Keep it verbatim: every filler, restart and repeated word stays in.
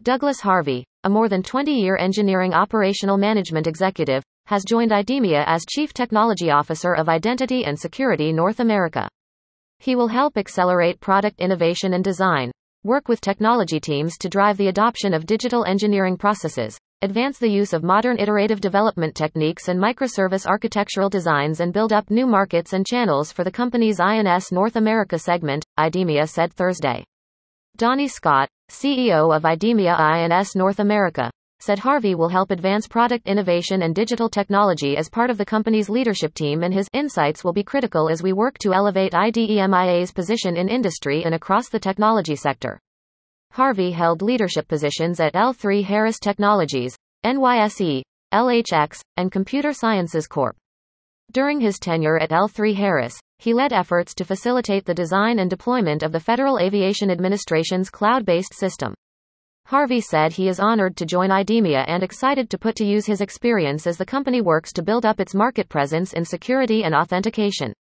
Douglas Harvey, a more than twenty-year engineering operational management executive, has joined IDEMIA as Chief Technology Officer of Identity and Security North America. He will help accelerate product innovation and design, work with technology teams to drive the adoption of digital engineering processes, advance the use of modern iterative development techniques and microservice architectural designs, and build up new markets and channels for the company's I N S North America segment, IDEMIA said Thursday. Donnie Scott, C E O of IDEMIA I N S North America, said Harvey will help advance product innovation and digital technology as part of the company's leadership team, and his insights will be critical as we work to elevate IDEMIA's position in industry and across the technology sector. Harvey held leadership positions at L three Harris Technologies, N Y S E, L H X, and Computer Sciences Corp. During his tenure at L three Harris, he led efforts to facilitate the design and deployment of the Federal Aviation Administration's cloud-based system. Harvey said he is honored to join IDEMIA and excited to put to use his experience as the company works to build up its market presence in security and authentication.